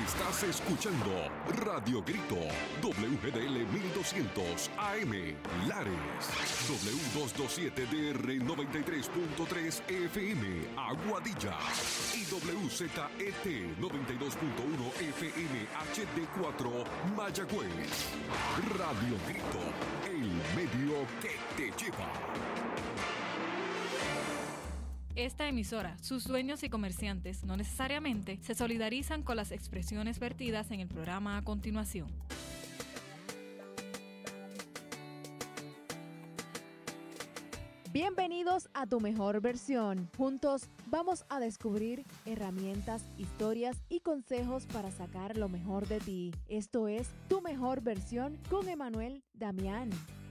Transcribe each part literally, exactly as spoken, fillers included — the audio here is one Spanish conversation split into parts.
Estás escuchando Radio Grito, W G D L mil doscientos A M, Lares, W doscientos veintisiete D R noventa y tres punto tres F M, Aguadilla, y W Z E T noventa y dos punto uno F M H D cuatro, Mayagüez. Radio Grito, el medio que te lleva. Esta emisora, sus dueños y comerciantes no necesariamente se solidarizan con las expresiones vertidas en el programa a continuación. Bienvenidos a Tu Mejor Versión. Juntos vamos a descubrir herramientas, historias y consejos para sacar lo mejor de ti. Esto es Tu Mejor Versión con Emanuel Damián.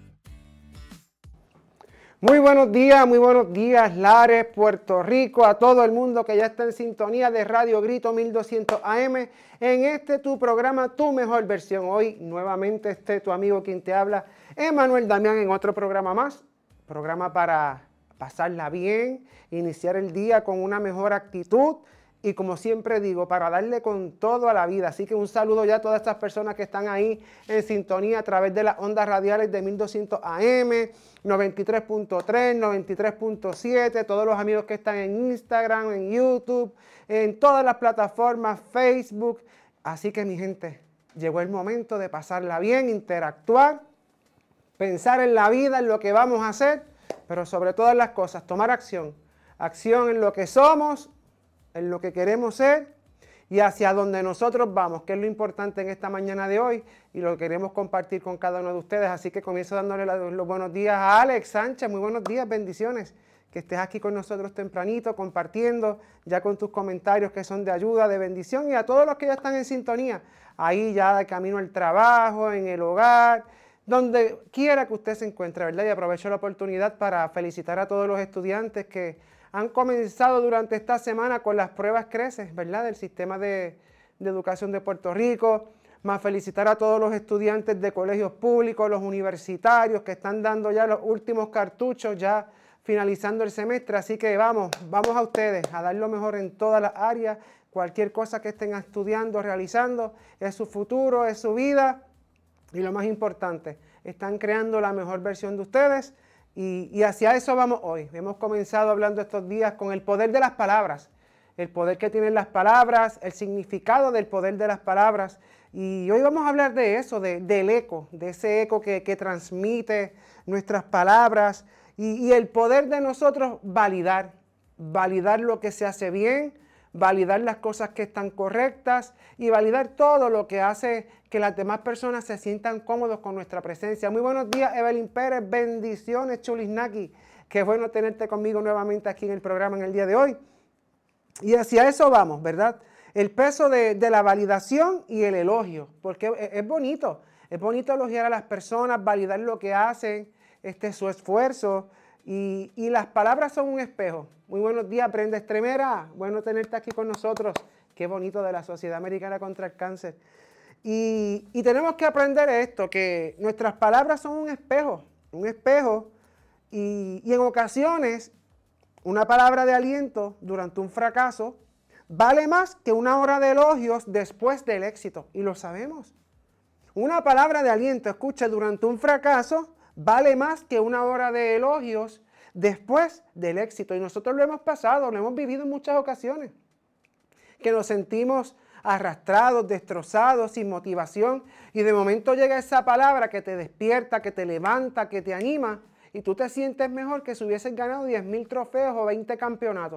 Muy buenos días, muy buenos días, Lares, Puerto Rico, a todo el mundo que ya está en sintonía de Radio Grito mil doscientos A M, en este tu programa, Tu Mejor Versión. Hoy, nuevamente, este tu amigo quien te habla, Emanuel Damián, en otro programa más, programa para pasarla bien, iniciar el día con una mejor actitud y, como siempre digo, para darle con todo a la vida. Así que un saludo ya a todas estas personas que están ahí en sintonía a través de las ondas radiales de mil doscientos A M, noventa y tres punto tres, noventa y tres punto siete, todos los amigos que están en Instagram, en YouTube, en todas las plataformas, Facebook. Así que, mi gente, llegó el momento de pasarla bien, interactuar, pensar en la vida, en lo que vamos a hacer, pero sobre todas las cosas, tomar acción. Acción en lo que somos, en lo que queremos ser y hacia donde nosotros vamos, que es lo importante en esta mañana de hoy y lo queremos compartir con cada uno de ustedes. Así que comienzo dándole los buenos días a Alex Sánchez. Muy buenos días, bendiciones. Que estés aquí con nosotros tempranito, compartiendo ya con tus comentarios que son de ayuda, de bendición, y a todos los que ya están en sintonía, ahí ya de camino al trabajo, en el hogar, donde quiera que usted se encuentre, ¿verdad? Y aprovecho la oportunidad para felicitar a todos los estudiantes que han comenzado durante esta semana con las pruebas CRECES, ¿verdad? Del Sistema de, de Educación de Puerto Rico. Más felicitar a todos los estudiantes de colegios públicos, los universitarios que están dando ya los últimos cartuchos, ya finalizando el semestre. Así que vamos, vamos a ustedes a dar lo mejor en todas las áreas. Cualquier cosa que estén estudiando, realizando, es su futuro, es su vida. Y lo más importante, están creando la mejor versión de ustedes. Y, y hacia eso vamos hoy. Hemos comenzado hablando estos días con el poder de las palabras, el poder que tienen las palabras, el significado del poder de las palabras. Y hoy vamos a hablar de eso, de, del eco, de ese eco que, que transmite nuestras palabras y, y el poder de nosotros validar, validar lo que se hace bien, validar las cosas que están correctas y validar todo lo que hace que las demás personas se sientan cómodos con nuestra presencia. Muy buenos días, Evelyn Pérez, bendiciones, Chulisnaki. Qué bueno tenerte conmigo nuevamente aquí en el programa en el día de hoy. Y hacia eso vamos, ¿verdad? El peso de, de la validación y el elogio, porque es, es bonito, es bonito elogiar a las personas, validar lo que hacen, este, su esfuerzo, y, y las palabras son un espejo. Muy buenos días, Brenda Estremera, bueno tenerte aquí con nosotros. Qué bonito, de la Sociedad Americana contra el Cáncer. Y, y tenemos que aprender esto, que nuestras palabras son un espejo, un espejo, y, y en ocasiones una palabra de aliento durante un fracaso vale más que una hora de elogios después del éxito, y lo sabemos. Una palabra de aliento, escuche, durante un fracaso vale más que una hora de elogios después del éxito, y nosotros lo hemos pasado, lo hemos vivido en muchas ocasiones, que nos sentimos arrastrados, destrozados, sin motivación, y de momento llega esa palabra que te despierta, que te levanta, que te anima, y tú te sientes mejor que si hubieses ganado diez mil trofeos o veinte campeonatos.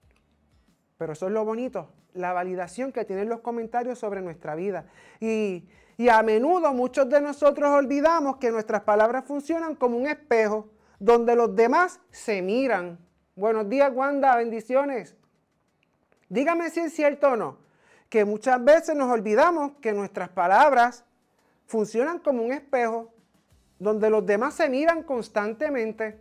Pero eso es lo bonito, la validación que tienen los comentarios sobre nuestra vida. Y, y a menudo muchos de nosotros olvidamos que nuestras palabras funcionan como un espejo donde los demás se miran. Buenos días, Wanda, bendiciones. Dígame si es cierto o no, que muchas veces nos olvidamos que nuestras palabras funcionan como un espejo donde los demás se miran constantemente.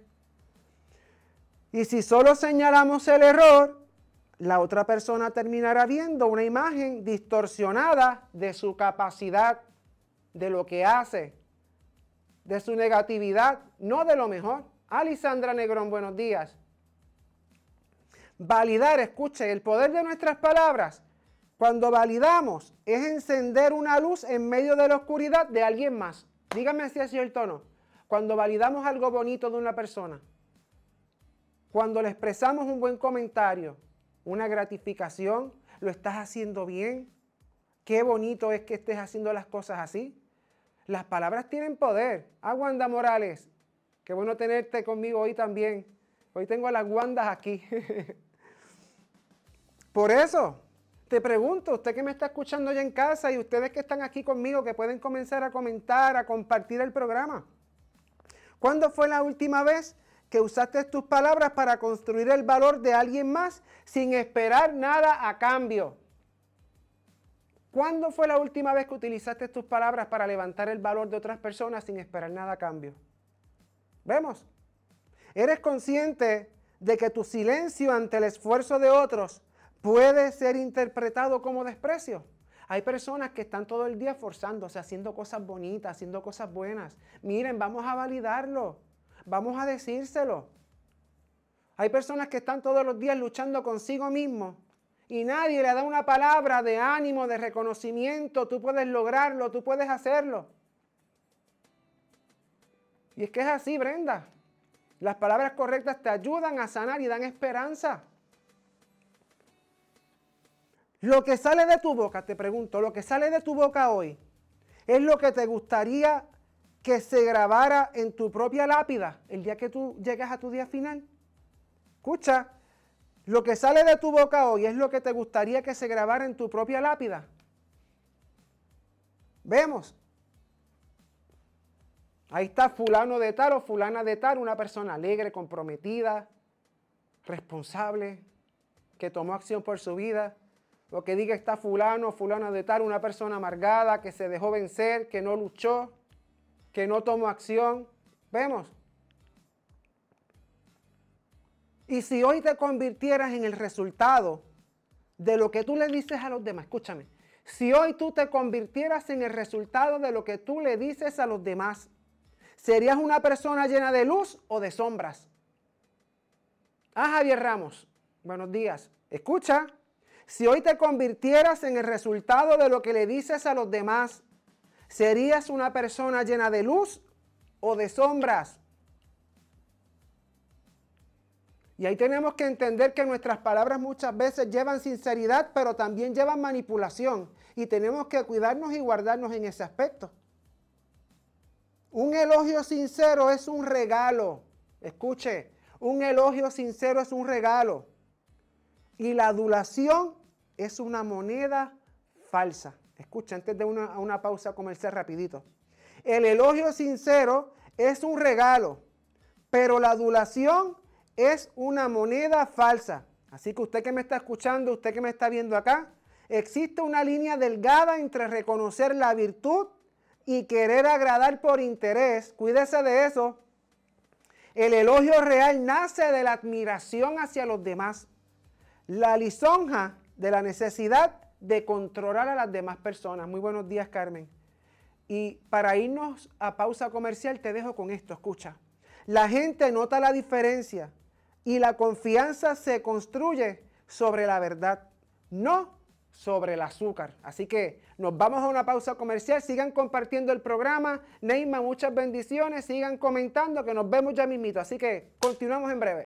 Y si solo señalamos el error, la otra persona terminará viendo una imagen distorsionada de su capacidad, de lo que hace, de su negatividad, no de lo mejor. Alisandra Negrón, buenos días. Validar, escuche, el poder de nuestras palabras Cuando validamos es encender una luz en medio de la oscuridad de alguien más. Dígame si es cierto o no. Cuando validamos algo bonito de una persona, cuando le expresamos un buen comentario, una gratificación, lo estás haciendo bien, qué bonito es que estés haciendo las cosas así. Las palabras tienen poder. Ah, Wanda Morales, qué bueno tenerte conmigo hoy también. Hoy tengo a las Wandas aquí. Por eso, te pregunto, usted que me está escuchando ya en casa y ustedes que están aquí conmigo, que pueden comenzar a comentar, a compartir el programa. ¿Cuándo fue la última vez que usaste tus palabras para construir el valor de alguien más sin esperar nada a cambio? ¿Cuándo fue la última vez que utilizaste tus palabras para levantar el valor de otras personas sin esperar nada a cambio? ¿Vemos? ¿Eres consciente de que tu silencio ante el esfuerzo de otros puede ser interpretado como desprecio? Hay personas que están todo el día esforzándose, haciendo cosas bonitas, haciendo cosas buenas. Miren, vamos a validarlo. Vamos a decírselo. Hay personas que están todos los días luchando consigo mismo y nadie le da una palabra de ánimo, de reconocimiento. Tú puedes lograrlo, tú puedes hacerlo. Y es que es así, Brenda. Las palabras correctas te ayudan a sanar y dan esperanza. Lo que sale de tu boca, te pregunto, lo que sale de tu boca hoy, ¿es lo que te gustaría que se grabara en tu propia lápida el día que tú llegues a tu día final? Escucha, lo que sale de tu boca hoy, ¿es lo que te gustaría que se grabara en tu propia lápida? Vemos. Ahí está fulano de tal o fulana de tal, una persona alegre, comprometida, responsable, que tomó acción por su vida. O que diga está fulano o fulana de tal, una persona amargada, que se dejó vencer, que no luchó, que no tomó acción. Vemos. Y si hoy te convirtieras en el resultado de lo que tú le dices a los demás, escúchame, si hoy tú te convirtieras en el resultado de lo que tú le dices a los demás, ¿serías una persona llena de luz o de sombras? Ah, Javier Ramos, buenos días. Escucha. Si hoy te convirtieras en el resultado de lo que le dices a los demás, ¿serías una persona llena de luz o de sombras? Y ahí tenemos que entender que nuestras palabras muchas veces llevan sinceridad, pero también llevan manipulación. Y tenemos que cuidarnos y guardarnos en ese aspecto. Un elogio sincero es un regalo. Escuche, un elogio sincero es un regalo. Y la adulación es una moneda falsa. Escucha, antes de una, una pausa comercial rapidito. El elogio sincero es un regalo, pero la adulación es una moneda falsa. Así que usted que me está escuchando, usted que me está viendo acá, existe una línea delgada entre reconocer la virtud y querer agradar por interés. Cuídese de eso. El elogio real nace de la admiración hacia los demás. La lisonja de la necesidad de controlar a las demás personas. Muy buenos días, Carmen. Y para irnos a pausa comercial te dejo con esto, escucha. La gente nota la diferencia y la confianza se construye sobre la verdad, no sobre el azúcar. Así que nos vamos a una pausa comercial. Sigan compartiendo el programa. Neima, muchas bendiciones. Sigan comentando que nos vemos ya mismito. Así que continuamos en breve.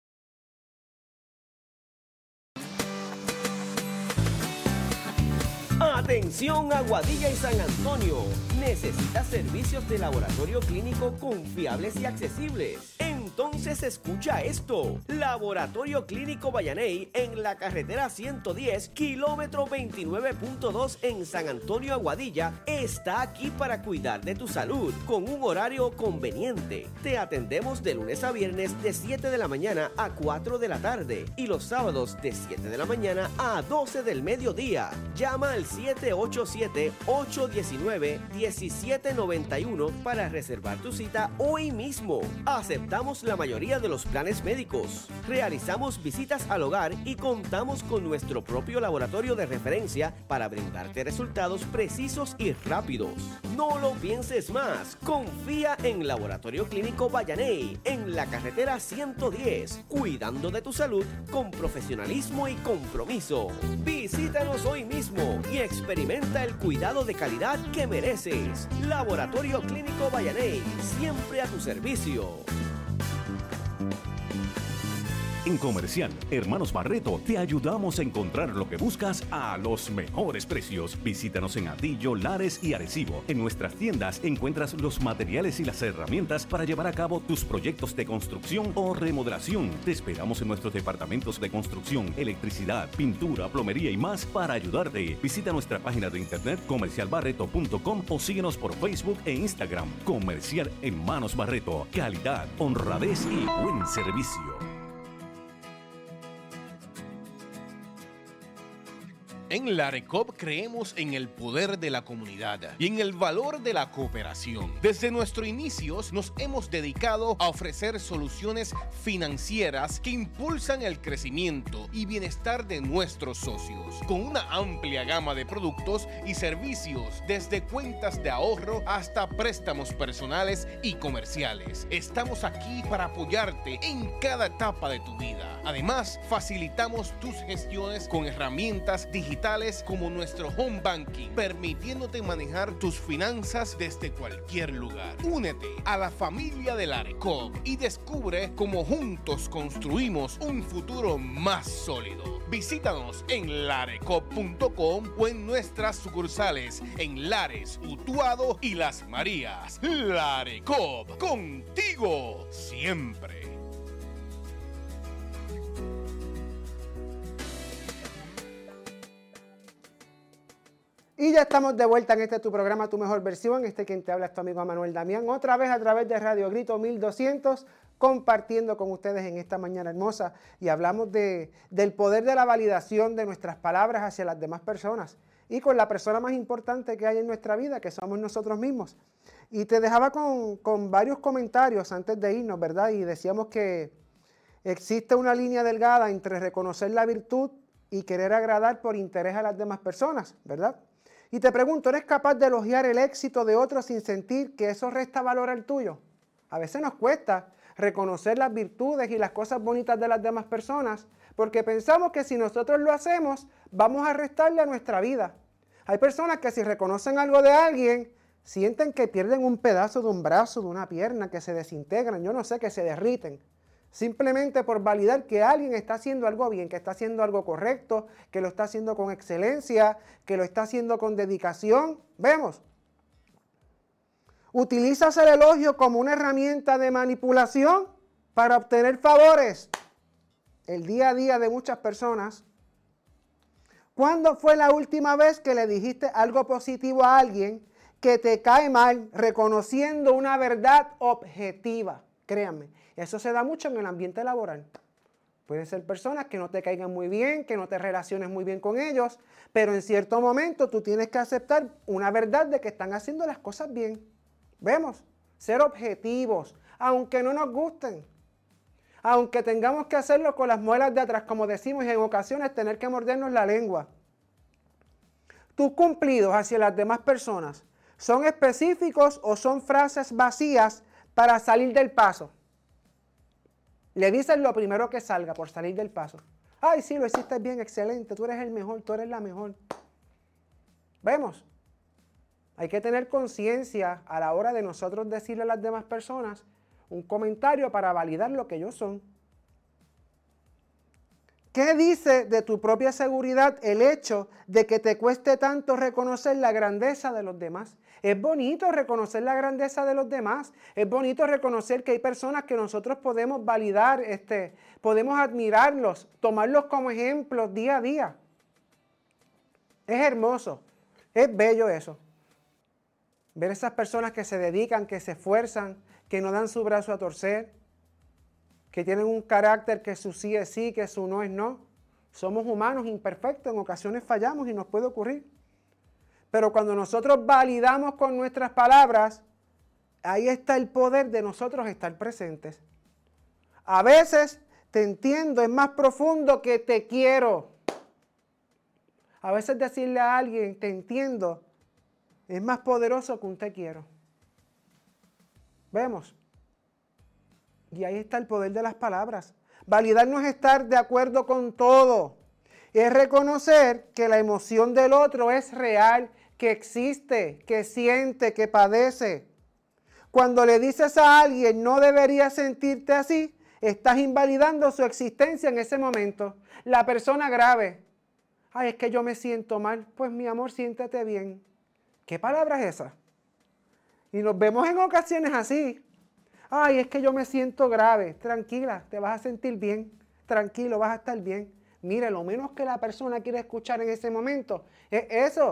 Atención Aguadilla y San Antonio. ¿Necesitas servicios de laboratorio clínico confiables y accesibles? Entonces escucha esto. Laboratorio Clínico Vallaney en la carretera ciento diez, kilómetro veintinueve punto dos en San Antonio, Aguadilla, está aquí para cuidar de tu salud con un horario conveniente. Te atendemos de lunes a viernes de siete de la mañana a cuatro de la tarde y los sábados de siete de la mañana a doce del mediodía. Llama al siete ocho siete, ocho uno nueve, uno siete nueve uno para reservar tu cita hoy mismo. Aceptamos la mayoría de los planes médicos. Realizamos visitas al hogar y contamos con nuestro propio laboratorio de referencia para brindarte resultados precisos y rápidos. No lo pienses más. Confía en Laboratorio Clínico Vallaney, en la carretera ciento diez, cuidando de tu salud con profesionalismo y compromiso. Visítanos hoy mismo y experimenta el cuidado de calidad que mereces. Laboratorio Clínico Vallaney, siempre a tu servicio. En Comercial Hermanos Barreto te ayudamos a encontrar lo que buscas a los mejores precios. Visítanos en Atillo, Lares y Arecibo. En nuestras tiendas encuentras los materiales y las herramientas para llevar a cabo tus proyectos de construcción o remodelación. Te esperamos en nuestros departamentos de construcción, electricidad, pintura, plomería y más para ayudarte. Visita nuestra página de internet comercial barreto punto com o síguenos por Facebook e Instagram. Comercial Hermanos Barreto. Calidad, honradez y buen servicio. En la ARECOP creemos en el poder de la comunidad y en el valor de la cooperación. Desde nuestros inicios nos hemos dedicado a ofrecer soluciones financieras que impulsan el crecimiento y bienestar de nuestros socios, con una amplia gama de productos y servicios, desde cuentas de ahorro hasta préstamos personales y comerciales. Estamos aquí para apoyarte en cada etapa de tu vida. Además, facilitamos tus gestiones con herramientas digitales como nuestro Home Banking, permitiéndote manejar tus finanzas desde cualquier lugar. Únete a la familia de la ARECOP y descubre cómo juntos construimos un futuro más sólido. Visítanos en larecop punto com o en nuestras sucursales en Lares, Utuado y Las Marías. La ARECOP, contigo siempre. Y ya estamos de vuelta en este tu programa, Tu Mejor Versión. Este quien te habla es tu amigo Manuel Damián, otra vez a través de Radio Grito mil doscientos, compartiendo con ustedes en esta mañana hermosa. Y hablamos de, del poder de la validación de nuestras palabras hacia las demás personas y con la persona más importante que hay en nuestra vida, que somos nosotros mismos. Y te dejaba con, con varios comentarios antes de irnos, ¿verdad? Y decíamos que existe una línea delgada entre reconocer la virtud y querer agradar por interés a las demás personas, ¿verdad? Y te pregunto, ¿eres capaz de elogiar el éxito de otros sin sentir que eso resta valor al tuyo? A veces nos cuesta reconocer las virtudes y las cosas bonitas de las demás personas porque pensamos que si nosotros lo hacemos, vamos a restarle a nuestra vida. Hay personas que si reconocen algo de alguien, sienten que pierden un pedazo de un brazo, de una pierna, que se desintegran, yo no sé, que se derriten. Simplemente por validar que alguien está haciendo algo bien, que está haciendo algo correcto, que lo está haciendo con excelencia, que lo está haciendo con dedicación. Vemos. ¿Utilizas el elogio como una herramienta de manipulación para obtener favores? El día a día de muchas personas. ¿Cuándo fue la última vez que le dijiste algo positivo a alguien que te cae mal, reconociendo una verdad objetiva? Créanme, eso se da mucho en el ambiente laboral. Pueden ser personas que no te caigan muy bien, que no te relaciones muy bien con ellos, pero en cierto momento tú tienes que aceptar una verdad de que están haciendo las cosas bien. Vemos, ser objetivos, aunque no nos gusten, aunque tengamos que hacerlo con las muelas de atrás, como decimos, y en ocasiones tener que mordernos la lengua. Tus cumplidos hacia las demás personas, ¿son específicos o son frases vacías para salir del paso? Le dices lo primero que salga por salir del paso. Ay, sí, lo hiciste bien, excelente, tú eres el mejor, tú eres la mejor. Vemos, hay que tener conciencia a la hora de nosotros decirle a las demás personas un comentario para validar lo que ellos son. ¿Qué dice de tu propia seguridad el hecho de que te cueste tanto reconocer la grandeza de los demás? Es bonito reconocer la grandeza de los demás. Es bonito reconocer que hay personas que nosotros podemos validar, este, podemos admirarlos, tomarlos como ejemplos día a día. Es hermoso, es bello eso. Ver esas personas que se dedican, que se esfuerzan, que no dan su brazo a torcer, que tienen un carácter que su sí es sí, que su no es no. Somos humanos imperfectos, en ocasiones fallamos y nos puede ocurrir. Pero cuando nosotros validamos con nuestras palabras, ahí está el poder de nosotros estar presentes. A veces te entiendo, es más profundo que te quiero. A veces decirle a alguien, te entiendo, es más poderoso que un te quiero. ¿Vemos? Y ahí está el poder de las palabras. Validar no es estar de acuerdo con todo. Es reconocer que la emoción del otro es real, que existe, que siente, que padece. Cuando le dices a alguien no deberías sentirte así, estás invalidando su existencia en ese momento. La persona grave. Ay, es que yo me siento mal. Pues mi amor, siéntete bien. ¿Qué palabra es esa? Y nos vemos en ocasiones así. Ay, es que yo me siento grave. Tranquila, te vas a sentir bien. Tranquilo, vas a estar bien. Mire, lo menos que la persona quiere escuchar en ese momento es eso.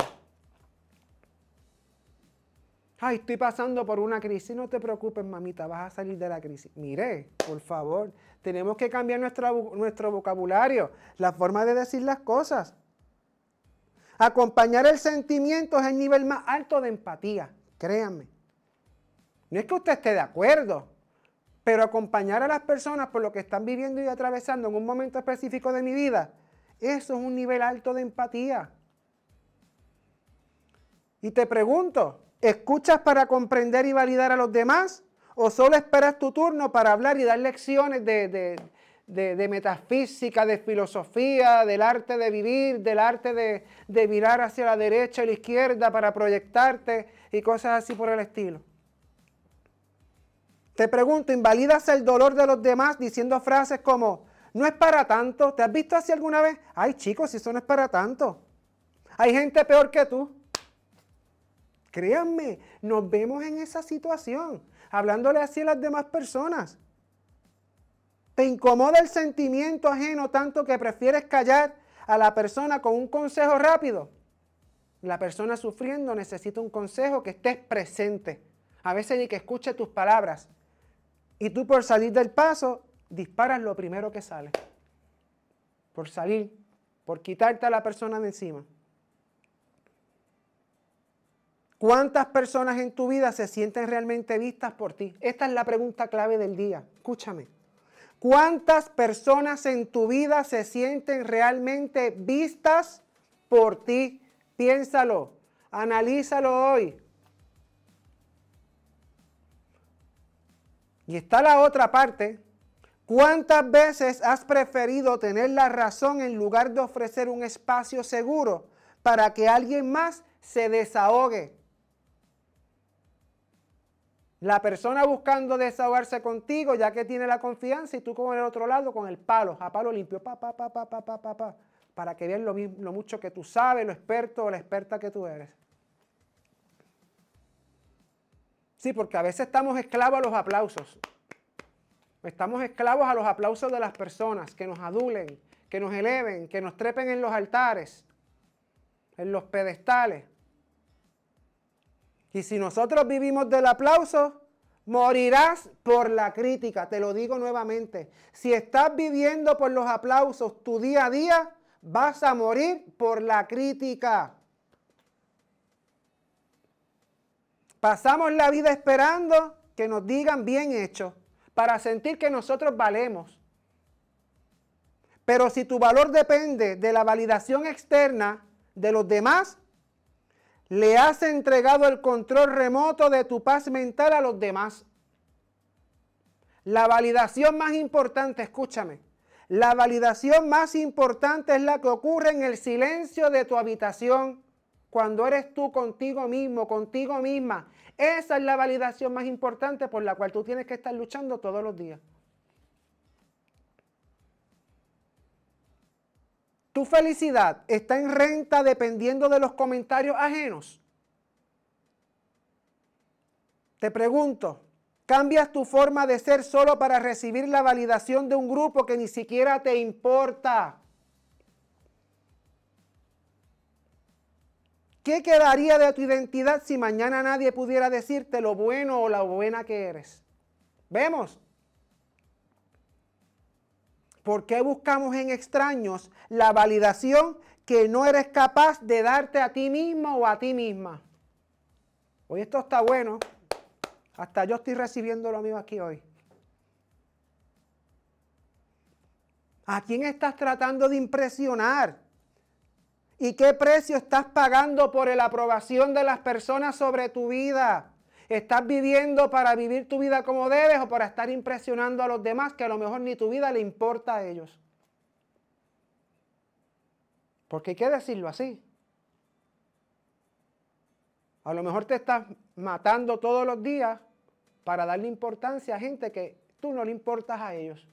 Ay, estoy pasando por una crisis. No te preocupes, mamita, vas a salir de la crisis. Mire, por favor, tenemos que cambiar nuestro, nuestro vocabulario, la forma de decir las cosas. Acompañar el sentimiento es el nivel más alto de empatía, créanme. No es que usted esté de acuerdo, pero acompañar a las personas por lo que están viviendo y atravesando en un momento específico de mi vida, eso es un nivel alto de empatía. Y te pregunto, ¿escuchas para comprender y validar a los demás? ¿O solo esperas tu turno para hablar y dar lecciones de, de, de, de metafísica, de filosofía, del arte de vivir, del arte de, de mirar hacia la derecha y la izquierda para proyectarte y cosas así por el estilo? Te pregunto, ¿invalidas el dolor de los demás diciendo frases como, no es para tanto? ¿Te has visto así alguna vez? Ay, chicos, si eso no es para tanto. Hay gente peor que tú. Créanme, nos vemos en esa situación, hablándole así a las demás personas. ¿Te incomoda el sentimiento ajeno tanto que prefieres callar a la persona con un consejo rápido? La persona sufriendo necesita un consejo que estés presente. A veces ni que escuche tus palabras. Y tú por salir del paso, disparas lo primero que sale. Por salir, por quitarte a la persona de encima. ¿Cuántas personas en tu vida se sienten realmente vistas por ti? Esta es la pregunta clave del día. Escúchame. ¿Cuántas personas en tu vida se sienten realmente vistas por ti? Piénsalo, analízalo hoy. Y está la otra parte. ¿Cuántas veces has preferido tener la razón en lugar de ofrecer un espacio seguro para que alguien más se desahogue? La persona buscando desahogarse contigo ya que tiene la confianza y tú con el otro lado con el palo, a palo limpio, pa, pa, pa, pa, pa, pa, pa, pa, para que vean lo, lo mucho que tú sabes, lo experto o la experta que tú eres. Sí, porque a veces estamos esclavos a los aplausos. Estamos esclavos a los aplausos de las personas, que nos adulen, que nos eleven, que nos trepen en los altares, en los pedestales. Y si nosotros vivimos del aplauso, morirás por la crítica. Te lo digo nuevamente. Si estás viviendo por los aplausos tu día a día, vas a morir por la crítica. Pasamos la vida esperando que nos digan bien hecho, para sentir que nosotros valemos. Pero si tu valor depende de la validación externa de los demás, le has entregado el control remoto de tu paz mental a los demás. La validación más importante, escúchame, la validación más importante es la que ocurre en el silencio de tu habitación, cuando eres tú contigo mismo, contigo misma. Esa es la validación más importante por la cual tú tienes que estar luchando todos los días. ¿Tu felicidad está en renta dependiendo de los comentarios ajenos? Te pregunto, ¿cambias tu forma de ser solo para recibir la validación de un grupo que ni siquiera te importa? ¿Qué quedaría de tu identidad si mañana nadie pudiera decirte lo bueno o la buena que eres? ¿Vemos? ¿Por qué buscamos en extraños la validación que no eres capaz de darte a ti mismo o a ti misma? Hoy esto está bueno. Hasta yo estoy recibiendo lo mío aquí hoy. ¿A quién estás tratando de impresionar? ¿Y qué precio estás pagando por la aprobación de las personas sobre tu vida? ¿Estás viviendo para vivir tu vida como debes o para estar impresionando a los demás que a lo mejor ni tu vida le importa a ellos? Porque hay que decirlo así. A lo mejor te estás matando todos los días para darle importancia a gente que tú no le importas a ellos.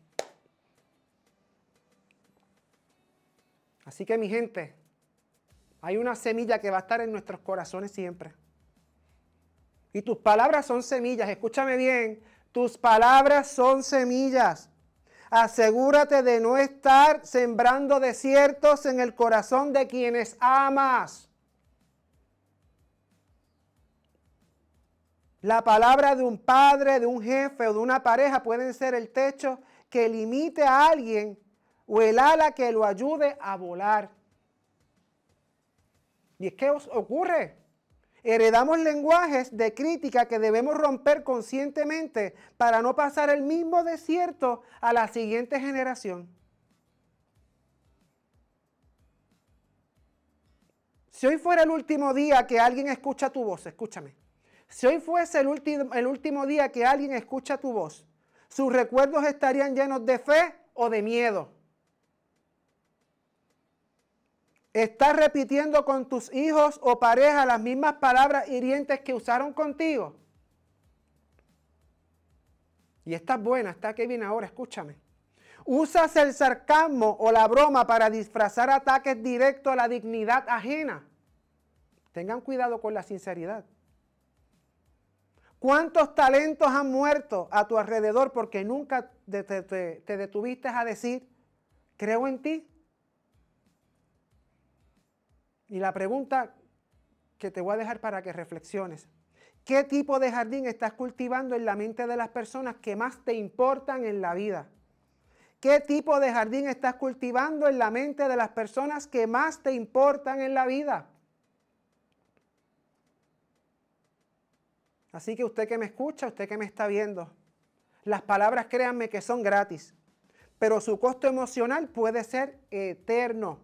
Así que mi gente, hay una semilla que va a estar en nuestros corazones siempre. Y tus palabras son semillas, escúchame bien, tus palabras son semillas. Asegúrate de no estar sembrando desiertos en el corazón de quienes amas. La palabra de un padre, de un jefe o de una pareja pueden ser el techo que limite a alguien o el ala que lo ayude a volar. ¿Y es que ocurre? Heredamos lenguajes de crítica que debemos romper conscientemente para no pasar el mismo desierto a la siguiente generación. Si hoy fuera el último día que alguien escucha tu voz, escúchame. Si hoy fuese el último, el último día que alguien escucha tu voz, sus recuerdos estarían llenos de fe o de miedo. ¿Estás repitiendo con tus hijos o pareja las mismas palabras hirientes que usaron contigo? Y esta es buena, esta que viene ahora, escúchame. ¿Usas el sarcasmo o la broma para disfrazar ataques directos a la dignidad ajena? Tengan cuidado con la sinceridad. ¿Cuántos talentos han muerto a tu alrededor porque nunca te, te, te detuviste a decir, creo en ti? Y la pregunta que te voy a dejar para que reflexiones, ¿qué tipo de jardín estás cultivando en la mente de las personas que más te importan en la vida? ¿Qué tipo de jardín estás cultivando en la mente de las personas que más te importan en la vida? Así que usted que me escucha, usted que me está viendo, las palabras créanme que son gratis, pero su costo emocional puede ser eterno.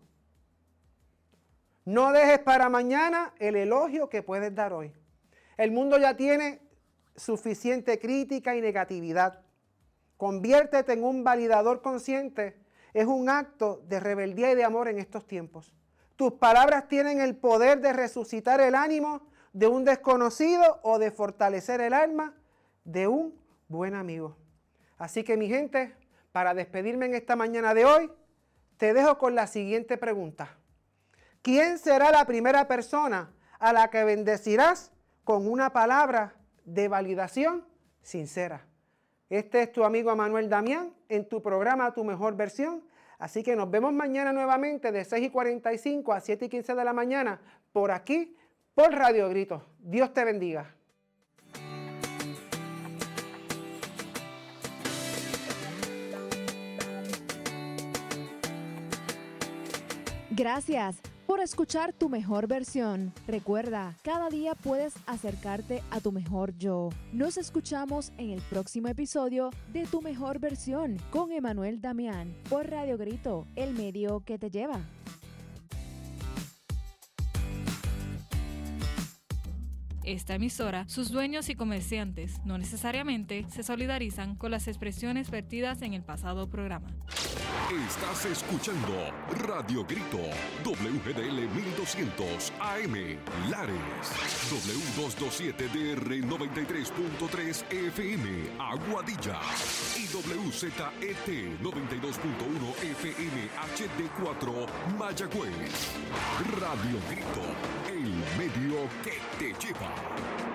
No dejes para mañana el elogio que puedes dar hoy. El mundo ya tiene suficiente crítica y negatividad. Conviértete en un validador consciente. Es un acto de rebeldía y de amor en estos tiempos. Tus palabras tienen el poder de resucitar el ánimo de un desconocido o de fortalecer el alma de un buen amigo. Así que mi gente, para despedirme en esta mañana de hoy, te dejo con la siguiente pregunta. ¿Quién será la primera persona a la que bendecirás con una palabra de validación sincera? Este es tu amigo Emanuel Damián en tu programa Tu Mejor Versión. Así que nos vemos mañana nuevamente de seis y cuarenta y cinco a siete y quince de la mañana por aquí, por Radio Grito. Dios te bendiga. Gracias por escuchar Tu Mejor Versión. Recuerda, cada día puedes acercarte a tu mejor yo. Nos escuchamos en el próximo episodio de Tu Mejor Versión con Emanuel Damián por Radio Grito, el medio que te lleva. Esta emisora, sus dueños y comerciantes no necesariamente se solidarizan con las expresiones vertidas en el pasado programa. Estás escuchando Radio Grito, W G D L mil doscientos A M, Lares, W doscientos veintisiete D R noventa y tres punto tres F M, Aguadilla, y W Z E T noventa y dos punto uno F M H D cuatro, Mayagüez. Radio Grito, el medio que te lleva.